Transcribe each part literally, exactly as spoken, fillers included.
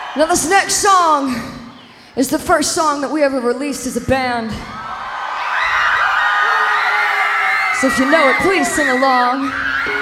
Now this next song is the first song that we ever released as a band. So if you know it, please sing along.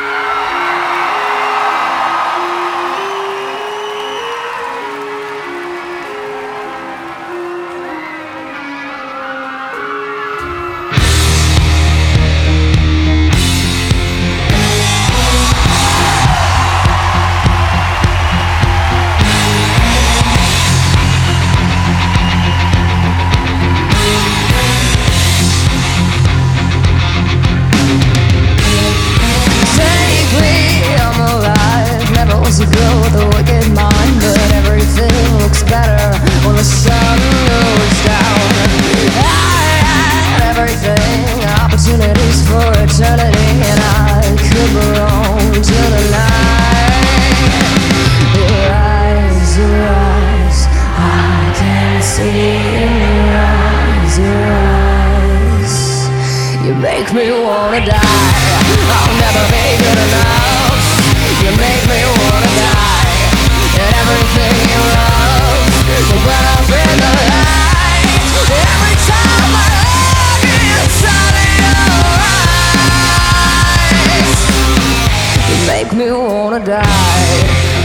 A girl with a wicked mind, but everything looks better when the sun goes down. I had everything, opportunities for eternity, and I could belong to the night. Your eyes, your eyes, I can see your eyes, your eyes. You make me wanna die. I'll never be good enough. You make me wanna die, and everything you love will burn up in the light. Every time I look inside of your eyes, you make me wanna die.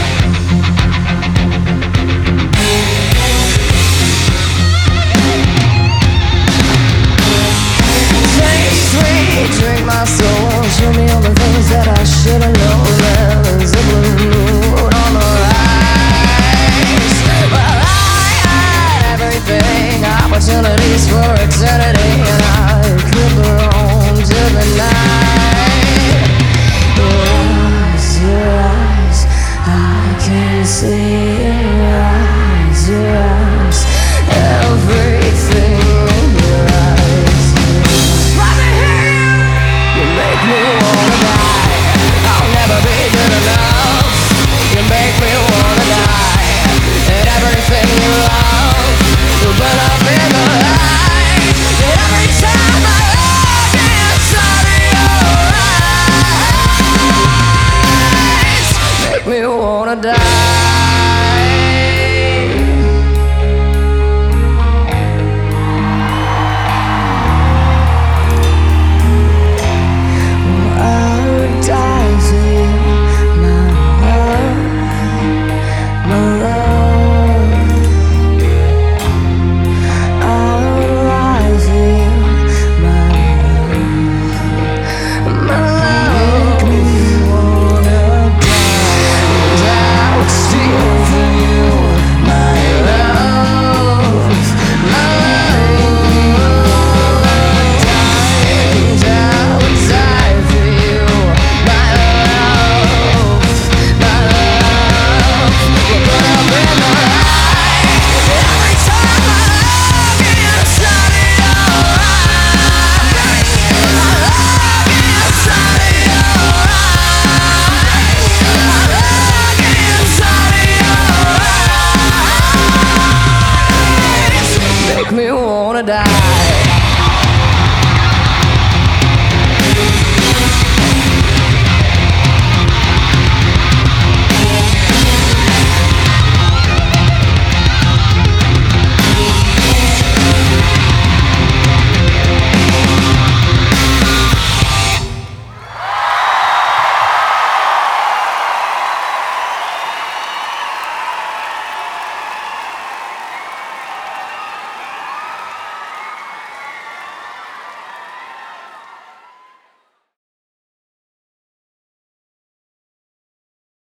Take sweet, drink my soul, show me all the things that I should've known. There's a blue moon on the rise. Well, I had everything, opportunities for eternity, and I could belong to the night. Your eyes, your eyes, I can see your eyes, your eyes, everything in your eyes. Let me hear you! You make me wanna die. I'll never be good enough. You make me wanna die, and everything you love will burn up in the light. And every time I look inside of your eyes, make me wanna die.